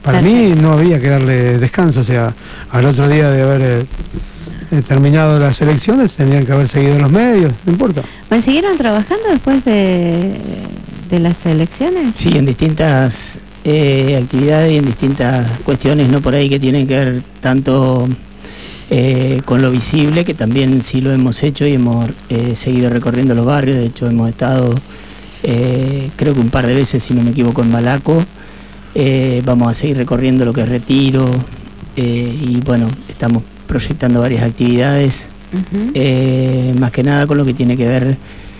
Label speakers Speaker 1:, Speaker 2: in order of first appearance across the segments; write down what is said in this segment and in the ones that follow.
Speaker 1: Para mí no había que darle descanso, o sea, al otro día de haber terminado las elecciones tendrían que haber seguido los medios, no importa.
Speaker 2: Bueno, ¿siguieron trabajando después de las elecciones?
Speaker 3: Sí, en distintas actividades y en distintas cuestiones, no por ahí que tienen que ver tanto con lo visible, que también sí lo hemos hecho y hemos seguido recorriendo los barrios. De hecho hemos estado creo que un par de veces, si no me equivoco, en Malaco. Vamos a seguir recorriendo lo que es Retiro, y bueno, estamos proyectando varias actividades, más que nada con lo que tiene que ver,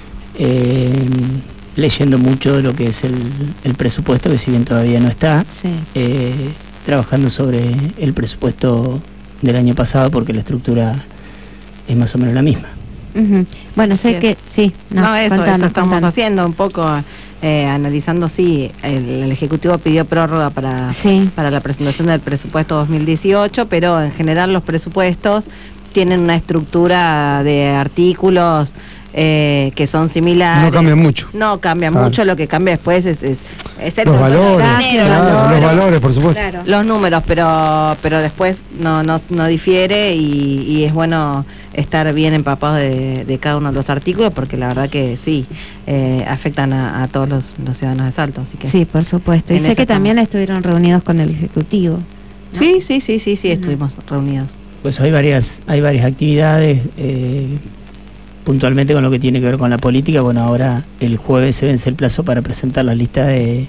Speaker 3: leyendo mucho de lo que es el presupuesto, que si bien todavía no está,
Speaker 2: sí.
Speaker 3: Trabajando sobre el presupuesto del año pasado, porque la estructura es más o menos la misma.
Speaker 2: Bueno, sé que sí.
Speaker 4: Eso estamos haciendo un poco, analizando, sí, el Ejecutivo pidió prórroga para la presentación del presupuesto 2018, pero en general los presupuestos tienen una estructura de artículos que son similares.
Speaker 1: No cambian mucho.
Speaker 4: No cambia mucho, lo que cambia después es el
Speaker 1: los valores, los valores, por supuesto.
Speaker 4: Claro. Los números, pero después no difiere, y es bueno estar bien empapados de cada uno de los artículos, porque la verdad que sí, afectan a todos los ciudadanos de Salto. Así que
Speaker 2: sí, por supuesto. Y sé que también estuvieron reunidos con el Ejecutivo, ¿no?
Speaker 4: Sí, estuvimos reunidos.
Speaker 3: Pues hay varias actividades, puntualmente con lo que tiene que ver con la política. Bueno, ahora el jueves se vence el plazo para presentar la lista de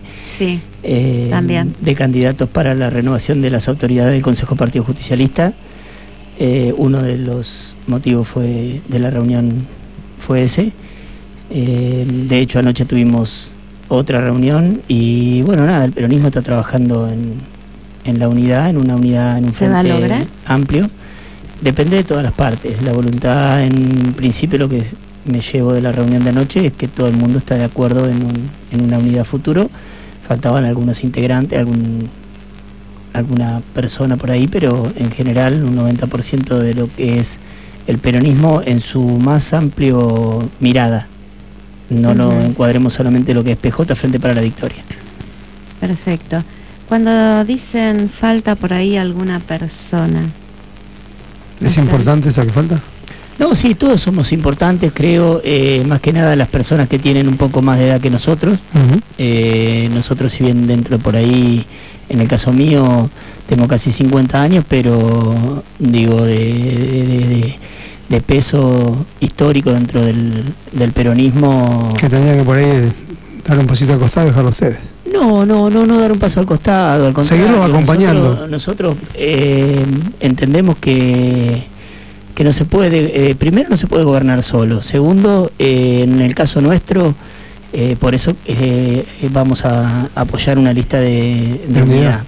Speaker 3: candidatos para la renovación de las autoridades del Consejo Partido Justicialista. Uno de los motivos de la reunión fue ese. De hecho, anoche tuvimos otra reunión y bueno, nada, el peronismo está trabajando en la unidad, en un frente amplio. Depende de todas las partes. La voluntad, en principio, lo que me llevo de la reunión de anoche es que todo el mundo está de acuerdo en una unidad futuro. Faltaban algunos integrantes, alguna persona por ahí, pero en general un 90% de lo que es el peronismo en su más amplio mirada. No lo encuadremos solamente lo que es PJ Frente para la Victoria.
Speaker 2: Perfecto. Cuando dicen falta por ahí alguna persona,
Speaker 1: ¿es importante esa que falta?
Speaker 3: No, sí, todos somos importantes, creo, más que nada las personas que tienen un poco más de edad que nosotros. Nosotros, si bien dentro por ahí, en el caso mío, tengo casi 50 años, pero digo, de peso histórico dentro del peronismo.
Speaker 1: Que tendría que por ahí dar un pasito al costado y dejarlo a ustedes.
Speaker 3: No dar un paso al costado, al contrario.
Speaker 1: Seguirlos acompañando.
Speaker 3: Nosotros entendemos que no se puede, primero no se puede gobernar solo. Segundo, en el caso nuestro, por eso vamos a apoyar una lista de unidad.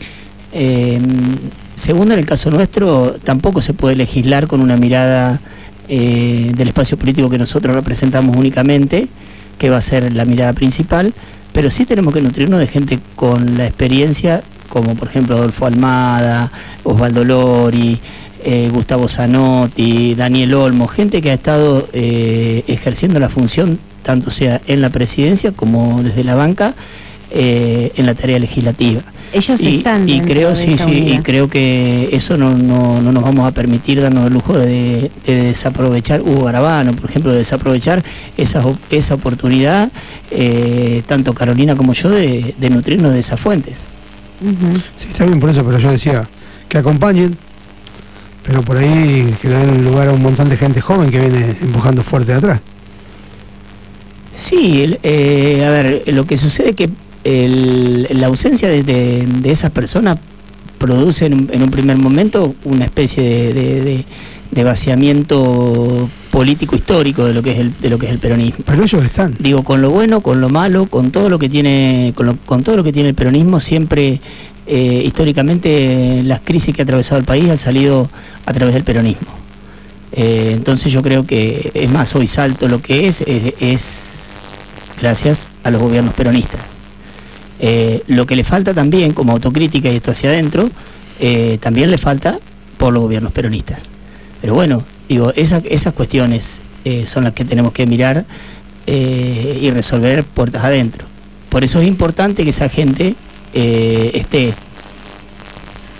Speaker 3: Segundo, en el caso nuestro, tampoco se puede legislar con una mirada del espacio político que nosotros representamos únicamente, que va a ser la mirada principal, pero sí tenemos que nutrirnos de gente con la experiencia, como por ejemplo Adolfo Almada, Osvaldo Lori, Gustavo Zanotti, Daniel Olmo, gente que ha estado ejerciendo la función, tanto sea en la presidencia como desde la banca, en la tarea legislativa.
Speaker 2: Ellos están
Speaker 3: y creo y creo que eso no nos vamos a permitir darnos el lujo de desaprovechar. Hugo Garabano, por ejemplo, de desaprovechar esa oportunidad, tanto Carolina como yo, de nutrirnos de esas fuentes.
Speaker 1: Sí, está bien por eso, pero yo decía que acompañen, pero por ahí que le den lugar a un montón de gente joven que viene empujando fuerte de atrás.
Speaker 3: Sí, a ver, lo que sucede es que la ausencia de esas personas produce en un primer momento una especie de vaciamiento político histórico de lo que es el peronismo.
Speaker 1: Pero ellos están.
Speaker 3: Digo, con lo bueno, con lo malo, con todo lo que tiene, con todo lo que tiene el peronismo, siempre históricamente las crisis que ha atravesado el país han salido a través del peronismo. Entonces yo creo que, es más, hoy Salto lo que es gracias a los gobiernos peronistas. Lo que le falta también, como autocrítica, y esto hacia adentro, también le falta por los gobiernos peronistas. Pero bueno, digo, esas cuestiones son las que tenemos que mirar y resolver puertas adentro. Por eso es importante que esa gente esté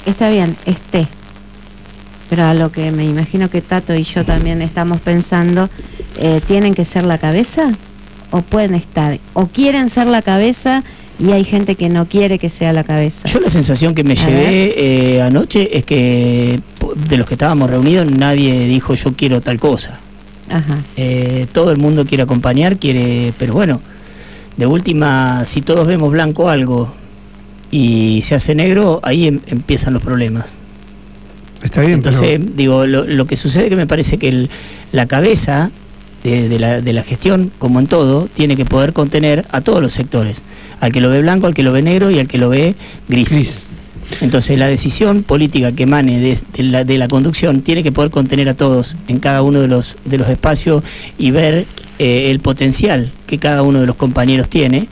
Speaker 2: está bien, esté. Pero a lo que me imagino que Tato y yo también estamos pensando, ¿tienen que ser la cabeza? ¿O pueden estar? ¿O quieren ser la cabeza y hay gente que no quiere que sea la cabeza?
Speaker 3: Yo la sensación que me llevé anoche es que de los que estábamos reunidos nadie dijo yo quiero tal cosa.
Speaker 2: Ajá.
Speaker 3: Todo el mundo quiere acompañar, pero bueno, de última, si todos vemos blanco algo y se hace negro, ahí empiezan los problemas.
Speaker 1: Está bien.
Speaker 3: Entonces,
Speaker 1: pero...
Speaker 3: digo, lo que sucede es que me parece que la cabeza de la gestión, como en todo, tiene que poder contener a todos los sectores, al que lo ve blanco, al que lo ve negro y al que lo ve gris. Entonces la decisión política que emane de la conducción tiene que poder contener a todos en cada uno de los espacios y ver el potencial que cada uno de los compañeros tiene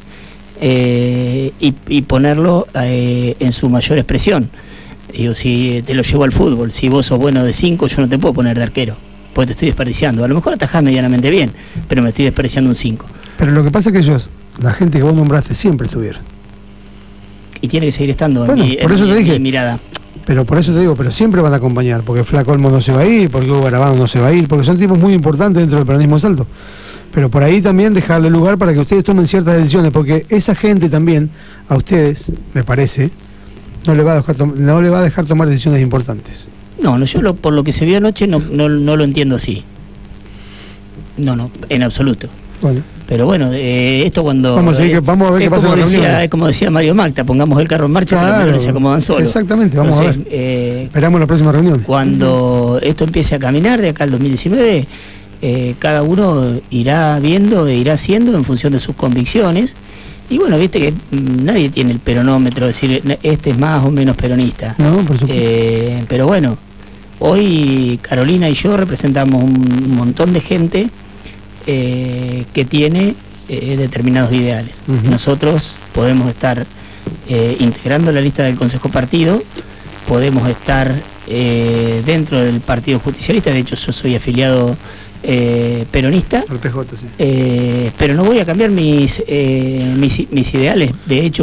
Speaker 3: y ponerlo en su mayor expresión. Digo, si te lo llevo al fútbol, si vos sos bueno de 5, yo no te puedo poner de arquero, porque te estoy desperdiciando. A lo mejor atajás medianamente bien, pero me estoy desperdiciando un 5.
Speaker 1: Pero lo que pasa es que ellos, la gente que vos nombraste, siempre estuvieron.
Speaker 3: Y tiene que seguir estando
Speaker 1: bueno, en mi
Speaker 3: mirada.
Speaker 1: Pero por eso te digo, pero siempre van a acompañar, porque Flaco Olmo no se va a ir, porque Hugo Garabano no se va a ir, porque son tipos muy importantes dentro del peronismo de Salto. Pero por ahí también dejarle lugar para que ustedes tomen ciertas decisiones, porque esa gente también, a ustedes, me parece, no le va a dejar tomar decisiones importantes.
Speaker 3: No, yo por lo que se vio anoche no lo entiendo así. No, en absoluto.
Speaker 1: Bueno.
Speaker 3: Pero bueno, esto cuando...
Speaker 1: Vamos a ver qué pasa en la reunión.
Speaker 3: Es como decía Mario Magda, pongamos el carro en marcha,
Speaker 1: claro,
Speaker 3: pero se acomodan solos.
Speaker 1: Exactamente, vamos a ver. Esperamos la próxima reunión.
Speaker 3: Cuando esto empiece a caminar de acá al 2019, cada uno irá viendo e irá haciendo en función de sus convicciones. Y bueno, viste que nadie tiene el peronómetro, decir este es más o menos peronista.
Speaker 1: No, por supuesto.
Speaker 3: Pero bueno, hoy Carolina y yo representamos un montón de gente que tiene determinados ideales.
Speaker 1: Uh-huh.
Speaker 3: Nosotros podemos estar integrando la lista del Consejo Partido, podemos estar dentro del Partido Justicialista, de hecho yo soy afiliado peronista,
Speaker 1: al PJ, sí.
Speaker 3: pero no voy a cambiar mis ideales. De hecho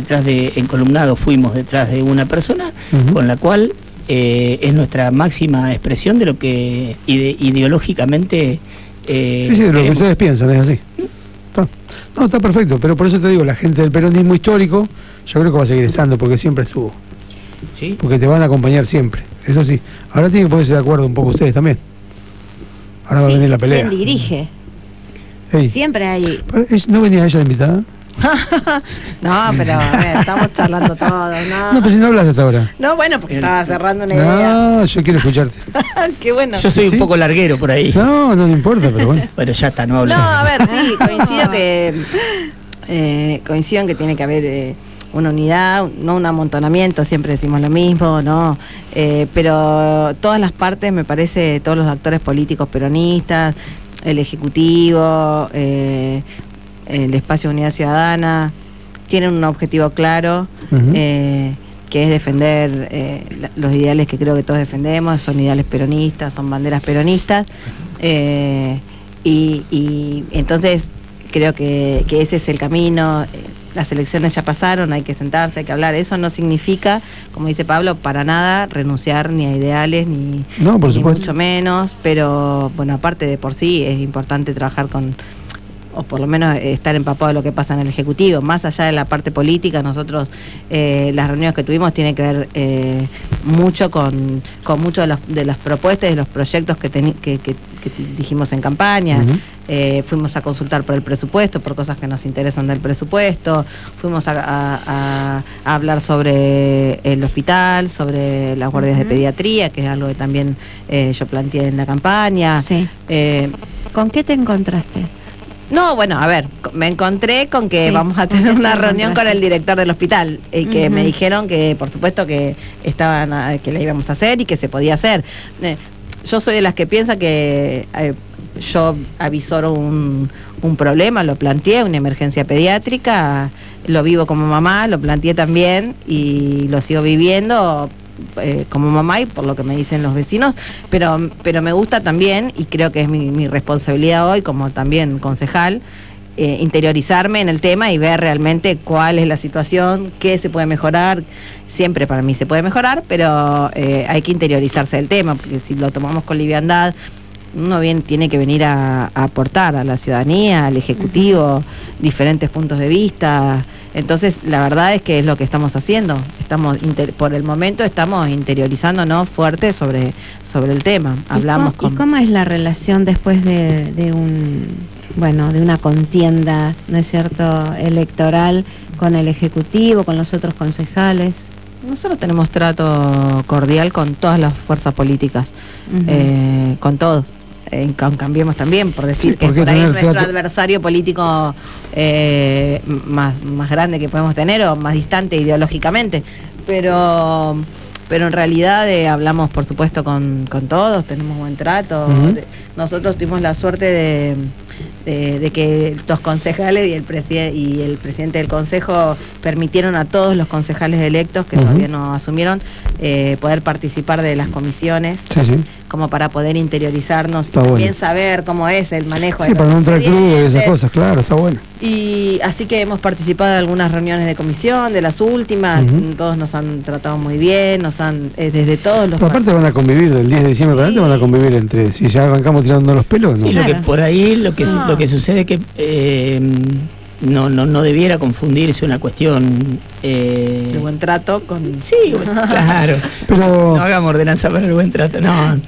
Speaker 3: fuimos detrás de una persona uh-huh. con la cual es nuestra máxima expresión de lo que ideológicamente
Speaker 1: sí, de lo que ustedes piensan, es así. Está perfecto, pero por eso te digo, la gente del peronismo histórico yo creo que va a seguir estando, porque siempre estuvo.
Speaker 3: ¿Sí? Porque
Speaker 1: te van a acompañar siempre, eso sí. Ahora tienen que ponerse de acuerdo un poco ustedes también. Ahora va a venir la pelea.
Speaker 2: ¿Quién dirige?
Speaker 1: Hey.
Speaker 2: Siempre hay...
Speaker 1: ¿No venía ella de invitada?
Speaker 4: No, pero a ver, estamos charlando todos, ¿no?
Speaker 1: No, pero si no hablas hasta ahora.
Speaker 4: No, bueno, porque estaba cerrando una idea.
Speaker 1: No, yo quiero escucharte.
Speaker 4: Qué bueno.
Speaker 3: Yo soy un poco larguero por ahí.
Speaker 1: No importa, pero bueno.
Speaker 3: Bueno, ya está, no hablo.
Speaker 4: No, a ver, sí, coincido en que tiene que haber una unidad, no un amontonamiento, siempre decimos lo mismo, ¿no? Pero todas las partes, me parece, todos los actores políticos peronistas, el Ejecutivo, el Espacio de Unidad Ciudadana, tienen un objetivo claro, uh-huh. Que es defender los ideales que creo que todos defendemos, son ideales peronistas, son banderas peronistas, y entonces creo que ese es el camino. Las elecciones ya pasaron, hay que sentarse, hay que hablar. Eso no significa, como dice Pablo, para nada renunciar ni a ideales, ni mucho menos, pero bueno, aparte de por sí es importante trabajar o por lo menos estar empapado de lo que pasa en el Ejecutivo. Más allá de la parte política, nosotros las reuniones que tuvimos tienen que ver mucho con muchas de las propuestas y de los proyectos que dijimos en campaña. Uh-huh. Fuimos a consultar por el presupuesto, por cosas que nos interesan del presupuesto, fuimos a hablar sobre el hospital, sobre las guardias uh-huh. de pediatría, que es algo que también yo planteé en la campaña.
Speaker 2: Sí. ¿Con qué te encontraste?
Speaker 4: No, bueno, a ver, me encontré con que vamos a tener una reunión con el director del hospital y que uh-huh. me dijeron que, por supuesto, que que la íbamos a hacer y que se podía hacer. Yo soy de las que piensa que yo avisoro un problema, lo planteé, una emergencia pediátrica, lo vivo como mamá, lo planteé también y lo sigo viviendo como mamá y por lo que me dicen los vecinos, pero me gusta también, y creo que es mi responsabilidad hoy como también concejal, interiorizarme en el tema y ver realmente cuál es la situación, qué se puede mejorar. Siempre para mí se puede mejorar, pero hay que interiorizarse del tema, porque si lo tomamos con liviandad, uno bien tiene que venir a aportar a la ciudadanía, al Ejecutivo, diferentes puntos de vista. Entonces, la verdad es que es lo que estamos haciendo. Por el momento estamos interiorizándonos fuerte sobre el tema.
Speaker 2: ¿Y cómo es la relación después de una contienda, ¿no es cierto?, electoral con el Ejecutivo, con los otros concejales?
Speaker 4: Nosotros tenemos trato cordial con todas las fuerzas políticas, con todos. Con Cambiemos también, por decir que por ahí es nuestro adversario político más grande que podemos tener o más distante ideológicamente, pero en realidad hablamos por supuesto con todos, tenemos buen trato. Nosotros tuvimos la suerte de que los concejales y el presidente del consejo permitieron a todos los concejales electos que todavía no asumieron poder participar de las comisiones, como para poder interiorizarnos y también saber cómo es el manejo de
Speaker 1: para no entrar crudo y esas cosas, claro, está bueno.
Speaker 4: Y así que hemos participado de algunas reuniones de comisión, de las últimas, todos nos han tratado muy bien, desde todos los...
Speaker 1: Pero aparte van a convivir, del 10 de diciembre para adelante van a convivir entre, si ya arrancamos tirando los pelos, ¿no?
Speaker 3: Sí, lo que por ahí, lo que sucede es que no debiera confundirse una cuestión
Speaker 4: de buen trato con...
Speaker 3: Sí, claro, pero no hagamos ordenanza para el buen trato, no.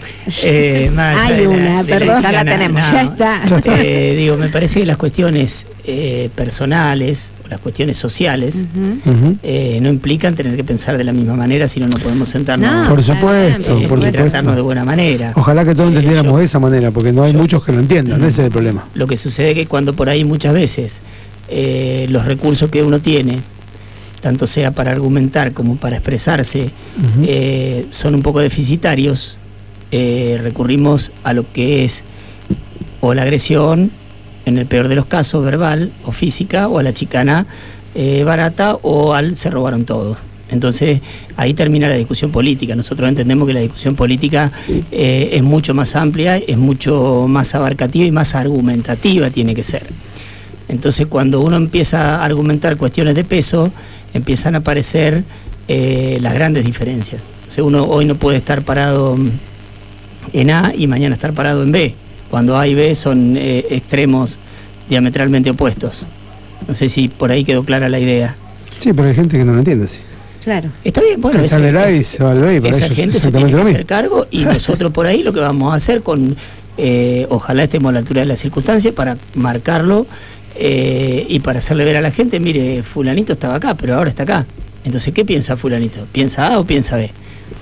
Speaker 4: Ya la tenemos, ya está.
Speaker 3: Me parece que las cuestiones personales, las cuestiones sociales, no implican tener que pensar de la misma manera, si no podemos sentarnos.
Speaker 1: Por supuesto,
Speaker 3: y tratarnos de buena manera.
Speaker 1: Ojalá que todos entendiéramos de esa manera, porque no hay muchos que lo entiendan, ese es el problema.
Speaker 3: Lo que sucede es que cuando por ahí muchas veces los recursos que uno tiene, tanto sea para argumentar como para expresarse, son un poco deficitarios, recurrimos a lo que es o la agresión, en el peor de los casos verbal o física, o a la chicana barata, o al se robaron todo. Entonces ahí termina la discusión política. Nosotros entendemos que la discusión política es mucho más amplia, es mucho más abarcativa y más argumentativa tiene que ser. Entonces cuando uno empieza a argumentar cuestiones de peso, empiezan a aparecer las grandes diferencias. O sea, uno hoy no puede estar parado en A y mañana estar parado en B, cuando A y B son extremos diametralmente opuestos. No sé si por ahí quedó clara la idea.
Speaker 1: Sí, pero hay gente que no lo entiende así.
Speaker 2: Claro.
Speaker 3: Está bien, bueno, esa gente se tiene que hacer cargo, y nosotros por ahí lo que vamos a hacer ojalá estemos a la altura de las circunstancias para marcarlo y para hacerle ver a la gente, mire, fulanito estaba acá, pero ahora está acá. Entonces, ¿qué piensa fulanito? ¿Piensa A o piensa B?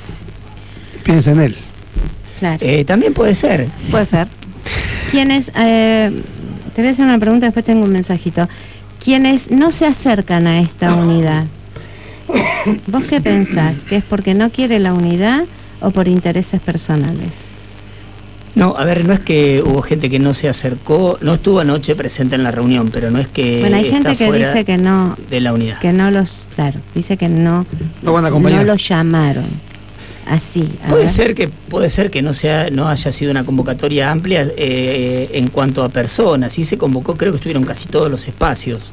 Speaker 1: Piensa en él.
Speaker 2: Claro.
Speaker 3: También puede ser.
Speaker 4: Puede ser.
Speaker 2: Quienes, te voy a hacer una pregunta, después tengo un mensajito. Quienes no se acercan a esta unidad, ¿vos qué pensás? ¿Que es porque no quiere la unidad o por intereses personales?
Speaker 3: No, a ver, no es que hubo gente que no se acercó, no estuvo anoche presente en la reunión, pero no es que...
Speaker 2: Bueno, hay gente que dice que no...
Speaker 3: De la unidad.
Speaker 2: Que no los... Claro, dice que no
Speaker 1: van a acompañar.
Speaker 2: No los llamaron. Así.
Speaker 3: Puede ser que no haya sido una convocatoria amplia en cuanto a personas. Sí se convocó, creo que estuvieron casi todos los espacios.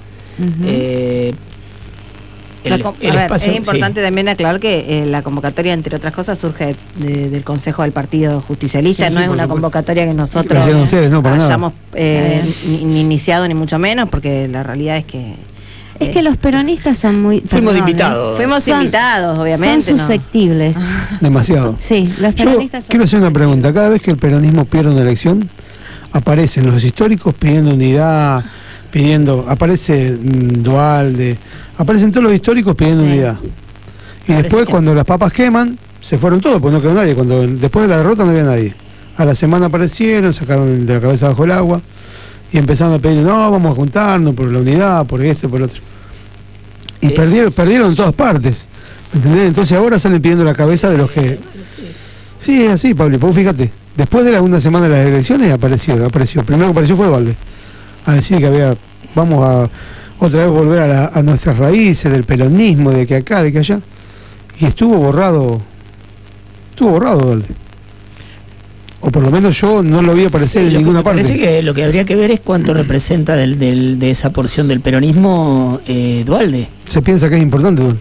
Speaker 4: Es importante también aclarar que la convocatoria, entre otras cosas, surge del Consejo del Partido Justicialista. No es una convocatoria que nosotros hayamos ni iniciado, ni mucho menos, porque la realidad es que...
Speaker 2: Es que los peronistas son muy...
Speaker 3: Fuimos invitados.
Speaker 4: Fuimos invitados, obviamente.
Speaker 2: Son susceptibles.
Speaker 1: Demasiado.
Speaker 2: Sí, los peronistas son...
Speaker 1: Quiero hacer una pregunta. Cada vez que el peronismo pierde una elección, aparecen los históricos pidiendo unidad, aparece Dualde, aparecen todos los históricos pidiendo unidad. Y después, cuando las papas queman, se fueron todos, pues no quedó nadie. Después de la derrota no había nadie. A la semana aparecieron, sacaron de la cabeza bajo el agua y empezaron a pedir, no, vamos a juntarnos por la unidad, por esto, por otro. Y perdieron en todas partes. ¿Me entendés? Entonces ahora salen pidiendo la cabeza de los que... Sí, es así, Pablo. Pues fíjate, después de la segunda semana de las elecciones apareció. Primero que apareció fue Dualde, a decir que vamos a otra vez volver a nuestras raíces del peronismo, de que acá, de que allá. Y estuvo borrado Dualde. o por lo menos yo no lo vi aparecer en ninguna parte.
Speaker 3: Parece que lo que habría que ver es cuánto representa de esa porción del peronismo Duhalde.
Speaker 1: Se piensa que es importante, Duhalde.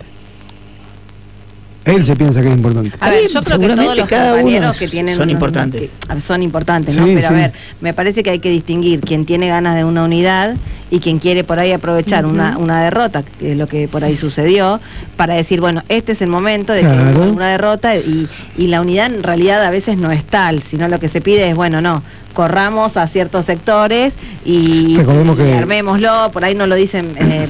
Speaker 1: Él se piensa que es importante.
Speaker 4: A ver, yo creo que todos los compañeros que tienen
Speaker 3: son importantes.
Speaker 4: Son importantes, ¿no?
Speaker 1: Sí,
Speaker 4: pero
Speaker 1: sí.
Speaker 4: A ver, me parece que hay que distinguir quien tiene ganas de una unidad y quien quiere por ahí aprovechar una derrota, que es lo que por ahí sucedió, para decir, bueno, este es el momento de que una derrota y la unidad en realidad a veces no es tal, sino lo que se pide es, bueno, no, corramos a ciertos sectores y armémoslo, por ahí no lo dicen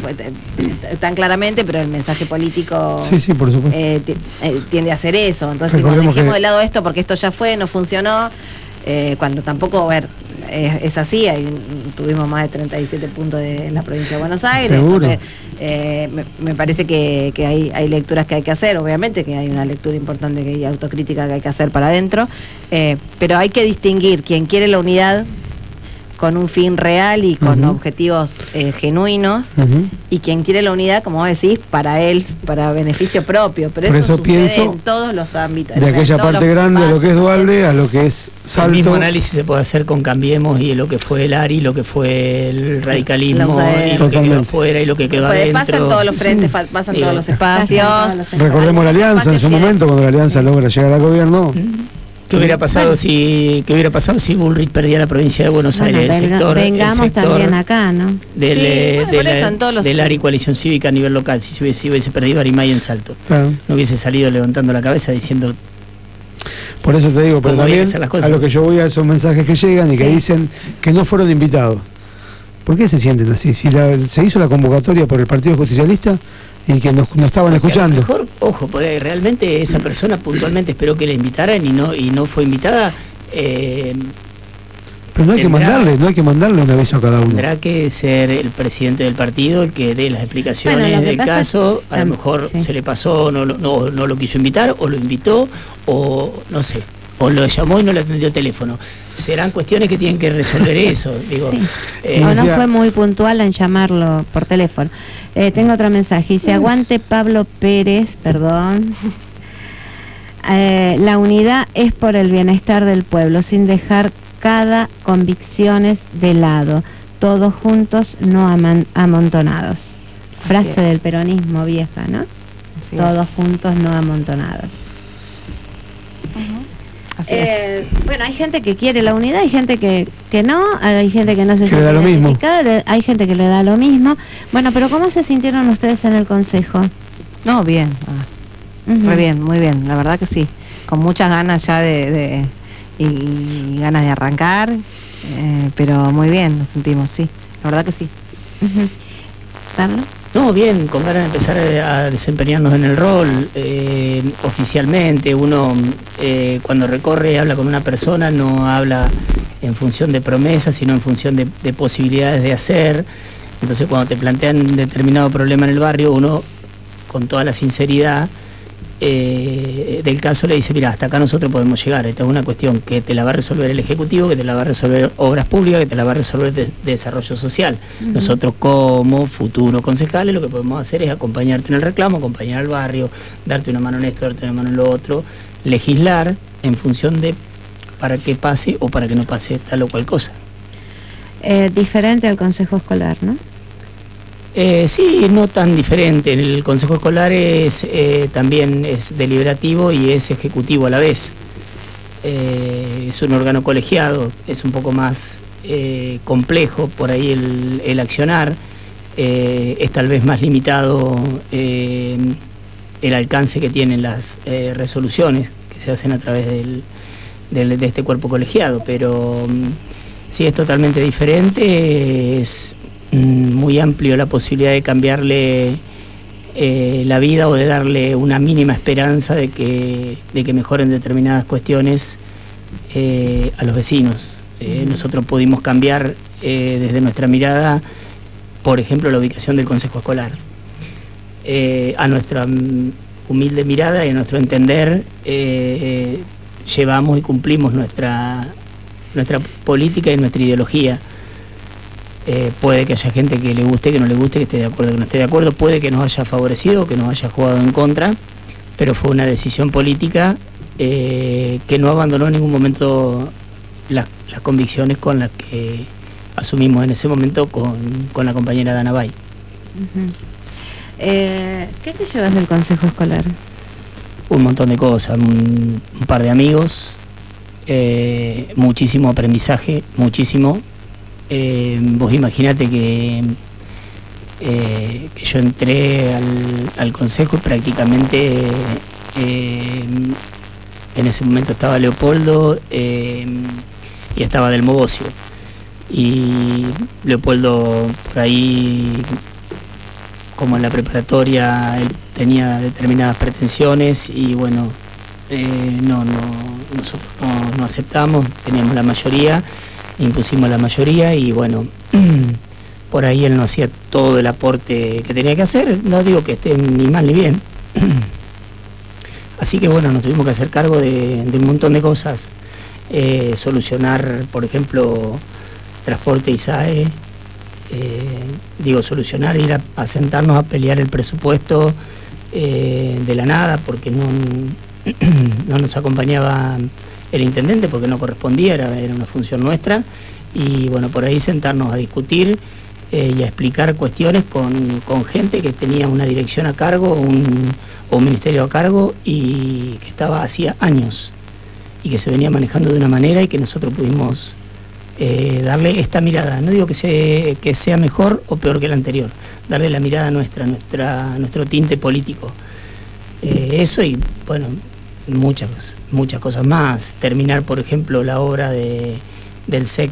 Speaker 4: tan claramente, pero el mensaje político
Speaker 1: sí, por supuesto.
Speaker 4: Tiende a hacer eso. Entonces, dejemos de lado esto porque esto ya fue, no funcionó, cuando tampoco, a ver, es así, tuvimos más de 37 puntos en la provincia de Buenos Aires.
Speaker 1: Seguro.
Speaker 4: Entonces, me parece que hay lecturas que hay que hacer, obviamente que hay una lectura importante, que hay autocrítica que hay que hacer para adentro, pero hay que distinguir quien quiere la unidad con un fin real y con objetivos genuinos, y quien quiere la unidad, como vos decís, para él, para beneficio propio, pero
Speaker 1: por
Speaker 4: eso
Speaker 1: pienso
Speaker 4: sucede en todos los ámbitos.
Speaker 1: De aquella parte grande, a lo que es Duhalde, a lo que es Salto.
Speaker 3: El mismo análisis se puede hacer con Cambiemos y lo que fue el ARI, lo que fue el radicalismo, y lo que quedó afuera y lo que quedó adentro.
Speaker 4: Pasa en todos los frentes, pasan todos los espacios.
Speaker 1: Recordemos la Alianza en su momento, cuando la Alianza logra llegar al gobierno.
Speaker 3: ¿Qué hubiera pasado si Bullrich perdía la provincia de Buenos Aires?
Speaker 2: Vengamos el sector también acá, ¿no?
Speaker 3: Del ARI Coalición Cívica a nivel local, si hubiese perdido Arimay en Salto. No hubiese salido levantando la cabeza diciendo...
Speaker 1: Por eso te digo, pero también a lo que yo voy a esos mensajes que llegan y que dicen que no fueron invitados. ¿Por qué se sienten así? Si se hizo la convocatoria por el Partido Justicialista y que no estaban escuchando.
Speaker 3: A lo mejor, ojo, porque realmente esa persona puntualmente esperó que la invitaran y no fue invitada.
Speaker 1: Pero no hay que mandarle un aviso a cada uno.
Speaker 3: Tendrá que ser el presidente del partido el que dé las explicaciones del caso. A lo mejor se le pasó, no lo quiso invitar, o lo invitó, o no sé, o lo llamó y no le atendió el teléfono. Serán cuestiones que tienen que resolver eso. Digo,
Speaker 2: o no fue muy puntual en llamarlo por teléfono. Tengo otro mensaje. Dice, aguante Pablo Pérez, perdón. La unidad es por el bienestar del pueblo, sin dejar cada convicciones de lado. Todos juntos, no amontonados. Frase del peronismo vieja, ¿no? Todos juntos, no amontonados. Bueno, hay gente que quiere la unidad, hay gente que no, hay gente que no se siente identificada, hay gente que le da lo mismo. Bueno, pero ¿cómo se sintieron ustedes en el consejo?
Speaker 4: No, bien, muy bien, muy bien, la verdad que sí, con muchas ganas ya y ganas de arrancar, pero muy bien nos sentimos, sí, la verdad que sí.
Speaker 2: ¿Carlos?
Speaker 3: No, bien, con ganas de empezar a desempeñarnos en el rol oficialmente. Uno cuando recorre, habla con una persona, no habla en función de promesas, sino en función de posibilidades de hacer. Entonces cuando te plantean determinado problema en el barrio, uno con toda la sinceridad del caso le dice, mira, hasta acá nosotros podemos llegar, esta es una cuestión que te la va a resolver el Ejecutivo, que te la va a resolver Obras Públicas, que te la va a resolver Desarrollo Social. Nosotros como futuros concejales lo que podemos hacer es acompañarte en el reclamo, acompañar al barrio, darte una mano en esto, darte una mano en lo otro, legislar en función de para que pase o para que no pase tal o cual cosa.
Speaker 2: Diferente al Consejo Escolar, ¿no?
Speaker 3: Sí, no tan diferente. El Consejo Escolar también es deliberativo y es ejecutivo a la vez. Es un órgano colegiado, es un poco más complejo por ahí el accionar, es tal vez más limitado el alcance que tienen las resoluciones que se hacen a través de este cuerpo colegiado, pero sí es totalmente diferente, es muy amplio la posibilidad de cambiarle la vida o de darle una mínima esperanza de que mejoren determinadas cuestiones a los vecinos. Nosotros pudimos cambiar desde nuestra mirada, por ejemplo, la ubicación del Consejo Escolar. A nuestra humilde mirada y a nuestro entender, llevamos y cumplimos nuestra política y nuestra ideología. Puede que haya gente que le guste, que no le guste, que esté de acuerdo, que no esté de acuerdo, puede que nos haya favorecido, que nos haya jugado en contra, pero fue una decisión política que no abandonó en ningún momento las convicciones con las que asumimos en ese momento con la compañera Dana Bay.
Speaker 2: ¿Qué te llevas del consejo escolar?
Speaker 3: Un montón de cosas, un par de amigos, muchísimo aprendizaje, muchísimo. Vos imaginate que yo entré al consejo y prácticamente en ese momento estaba Leopoldo y estaba Del Mogocio. Y Leopoldo por ahí, como en la preparatoria, él tenía determinadas pretensiones y bueno, nosotros no aceptamos, teníamos la mayoría, impusimos la mayoría y bueno, por ahí él no hacía todo el aporte que tenía que hacer, no digo que esté ni mal ni bien. Así que bueno, nos tuvimos que hacer cargo de un montón de cosas, solucionar, por ejemplo, transporte ISAE, solucionar, ir a sentarnos a pelear el presupuesto de la nada, porque no nos acompañaba el intendente, porque no correspondía, era una función nuestra, y bueno, por ahí sentarnos a discutir y a explicar cuestiones con gente que tenía una dirección a cargo, o un ministerio a cargo, y que estaba hacía años, y que se venía manejando de una manera y que nosotros pudimos darle esta mirada, no digo que sea mejor o peor que la anterior, darle la mirada nuestro tinte político. Eso y bueno, muchas cosas más. Terminar, por ejemplo, la obra del SEC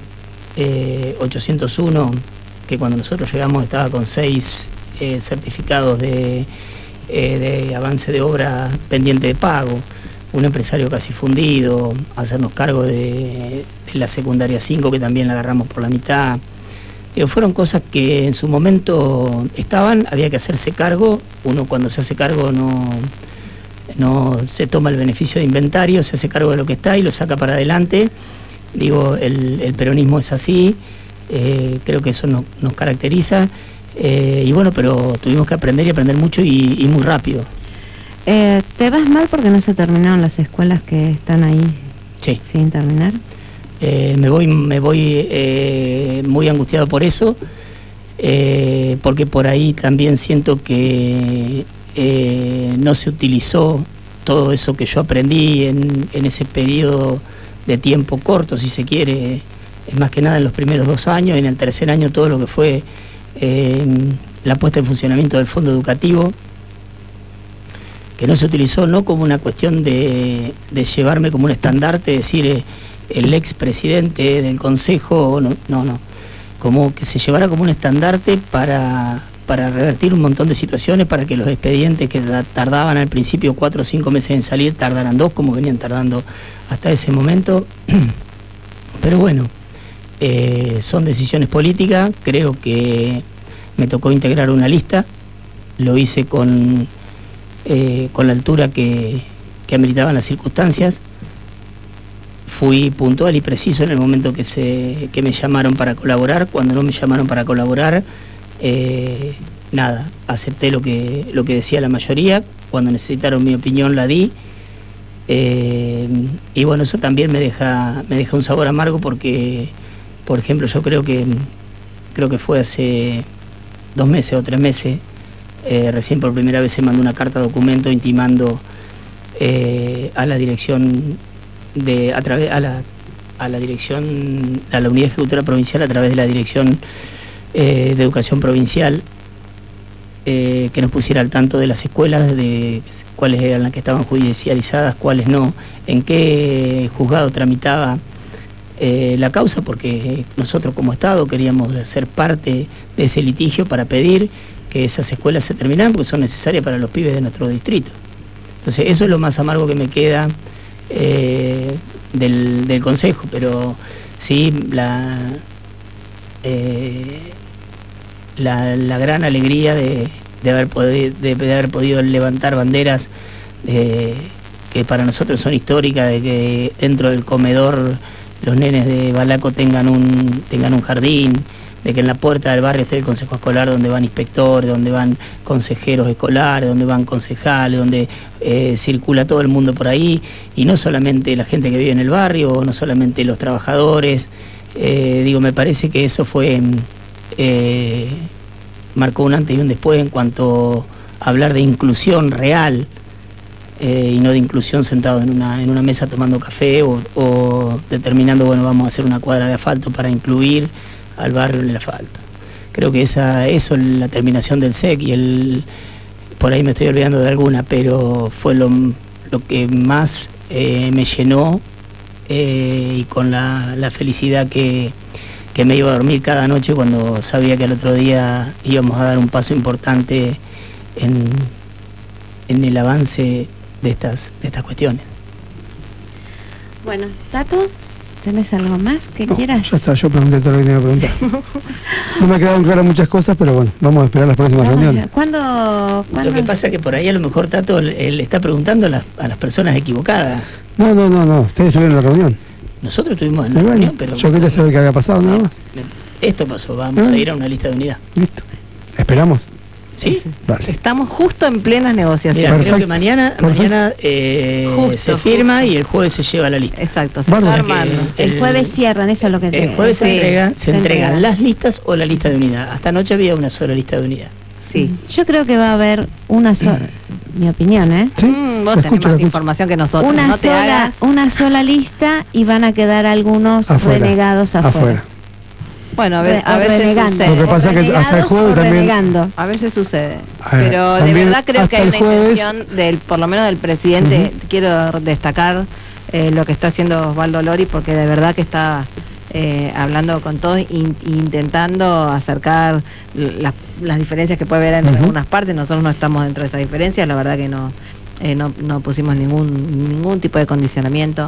Speaker 3: 801, que cuando nosotros llegamos estaba con 6 certificados de avance de obra pendiente de pago, un empresario casi fundido, hacernos cargo de la secundaria 5, que también la agarramos por la mitad. Fueron cosas que en su momento estaban, había que hacerse cargo. Uno cuando se hace cargo no se toma el beneficio de inventario, se hace cargo de lo que está y lo saca para adelante. El peronismo es así, creo que eso nos caracteriza. Y bueno, pero tuvimos que aprender y aprender mucho y muy rápido.
Speaker 2: ¿Te vas mal porque no se terminaron las escuelas que están ahí sin terminar?
Speaker 3: Me voy muy angustiado por eso, porque por ahí también siento que no se utilizó todo eso que yo aprendí en ese periodo de tiempo corto, si se quiere, más que nada en los primeros 2 años, en el tercer año todo lo que fue la puesta en funcionamiento del fondo educativo, que no se utilizó no como una cuestión de llevarme como un estandarte, decir el expresidente del consejo, no, como que se llevara como un estandarte para revertir un montón de situaciones, para que los expedientes que tardaban al principio 4 o 5 meses en salir tardaran 2, como venían tardando hasta ese momento. Pero bueno, son decisiones políticas. Creo que me tocó integrar una lista, lo hice con la altura que ameritaban las circunstancias. Fui puntual y preciso en el momento que me llamaron para colaborar. Cuando no me llamaron para colaborar, nada, acepté lo que decía la mayoría. Cuando necesitaron mi opinión la di. Y bueno, eso también me deja un sabor amargo, porque, por ejemplo, yo creo que fue hace 2 meses o 3 meses, recién por primera vez se mandó una carta documento intimando a la dirección a la unidad ejecutora provincial, a través de la dirección de educación provincial, que nos pusiera al tanto de las escuelas, de cuáles eran las que estaban judicializadas, cuáles no, en qué juzgado tramitaba la causa, porque nosotros como Estado queríamos ser parte de ese litigio para pedir que esas escuelas se terminaran, porque son necesarias para los pibes de nuestro distrito. Entonces eso es lo más amargo que me queda del consejo, pero sí la gran alegría de haber podido levantar banderas que para nosotros son históricas, de que dentro del comedor los nenes de Balaco tengan un jardín, de que en la puerta del barrio esté el consejo escolar, donde van inspectores, donde van consejeros escolares, donde van concejales, donde circula todo el mundo por ahí, y no solamente la gente que vive en el barrio, no solamente los trabajadores. Me parece que eso fue marcó un antes y un después en cuanto a hablar de inclusión real, y no de inclusión sentado en una mesa tomando café o determinando, bueno, vamos a hacer una cuadra de asfalto para incluir al barrio en el asfalto. Creo que eso la terminación del SEC y por ahí me estoy olvidando de alguna, pero fue lo que más me llenó, y con la felicidad que me iba a dormir cada noche cuando sabía que al otro día íbamos a dar un paso importante en el avance de estas cuestiones.
Speaker 2: Bueno, Tato, ¿tenés algo más que quieras?
Speaker 1: Ya está, yo pregunté todo lo que tenía que preguntar. No me quedaron claras muchas cosas, pero bueno, vamos a esperar las próximas reuniones.
Speaker 3: ¿Cuándo? Lo que pasa es que por ahí a lo mejor Tato le está preguntando a las personas equivocadas.
Speaker 1: No, ustedes estuvieron en la reunión.
Speaker 3: Nosotros estuvimos en la reunión, pero...
Speaker 1: Yo quería saber qué había pasado, nada más.
Speaker 3: Esto pasó, vamos a ir a una lista de unidad.
Speaker 1: Listo. ¿Esperamos?
Speaker 3: Sí.
Speaker 1: Dale.
Speaker 4: Estamos justo en plenas negociaciones.
Speaker 3: Mira, creo que mañana se firma y el jueves se lleva la lista.
Speaker 4: Exacto, se está armando.
Speaker 2: El jueves cierran, eso es lo que te...
Speaker 3: El jueves se entregan las listas o la lista de unidad. Hasta anoche había una sola lista de unidad.
Speaker 4: Sí.
Speaker 2: Yo creo que va a haber una sola... Mi opinión, ¿eh?
Speaker 1: ¿Sí?
Speaker 4: Vos tenés más información que nosotros.
Speaker 2: Una sola lista y van a quedar algunos renegados afuera.
Speaker 4: Bueno, a veces sucede.
Speaker 1: Lo que pasa es que hasta el jueves también...
Speaker 4: A veces sucede. Pero de verdad creo que hay una intención, por lo menos del presidente. Quiero destacar lo que está haciendo Osvaldo Lori, porque de verdad que está hablando con todos, intentando acercar las diferencias que puede haber en algunas partes. Nosotros no estamos dentro de esas diferencias, la verdad que no pusimos ningún tipo de condicionamiento,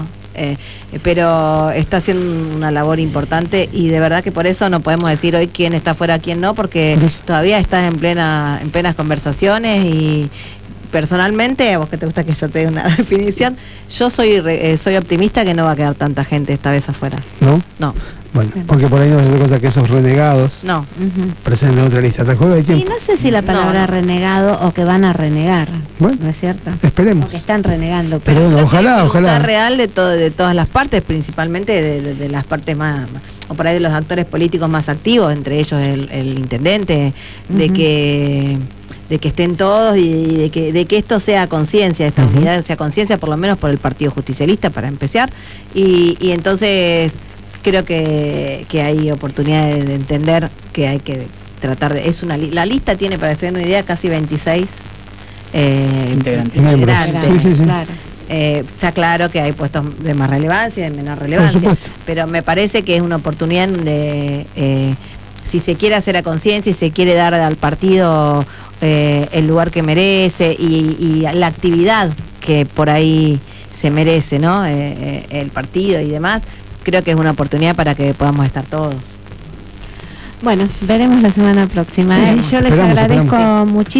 Speaker 4: pero está haciendo una labor importante, y de verdad que por eso no podemos decir hoy quién está fuera, quién no, porque todavía estás en plenas conversaciones. Y personalmente, a vos que te gusta que yo te dé una definición, yo soy optimista que no va a quedar tanta gente esta vez afuera.
Speaker 1: ¿No?
Speaker 4: No.
Speaker 1: Bueno, porque por ahí no se cosa que esos renegados presenten otra lista. ¿Te juego de tiempo?
Speaker 2: Sí, no sé si la palabra renegado o que van a renegar. Bueno, ¿no es cierto?
Speaker 1: Esperemos.
Speaker 2: O que están renegando.
Speaker 1: Pero bueno, ojalá.
Speaker 4: Real de todas las partes, principalmente de las partes más, o por ahí de los actores políticos más activos, entre ellos el intendente, de que estén todos y de que esto sea conciencia, esta unidad sea conciencia, por lo menos por el Partido Justicialista, para empezar, y entonces creo que hay oportunidades de entender que hay que tratar de... La lista tiene, para hacer una idea, casi 26 integrantes.
Speaker 1: Sí.
Speaker 2: Claro.
Speaker 4: Está claro que hay puestos de más relevancia y de menor relevancia, pero me parece que es una oportunidad donde si se quiere hacer a conciencia y se quiere dar al partido el lugar que merece y la actividad que por ahí se merece, ¿no? El partido y demás, creo que es una oportunidad para que podamos estar todos.
Speaker 2: Bueno, veremos la semana próxima. Yo les agradezco muchísimo.